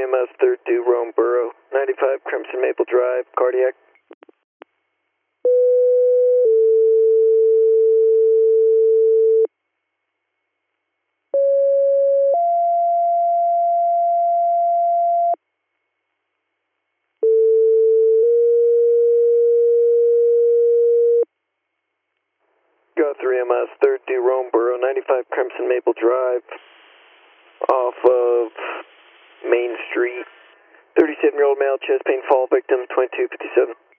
3MS, third due, Rome Borough, 95 Crimson Maple Drive, cardiac. Go 3MS, third due, Rome Borough, 95 Crimson Maple Drive, off of Main Street. 37-year-old male, chest pain, fall victim, 2257.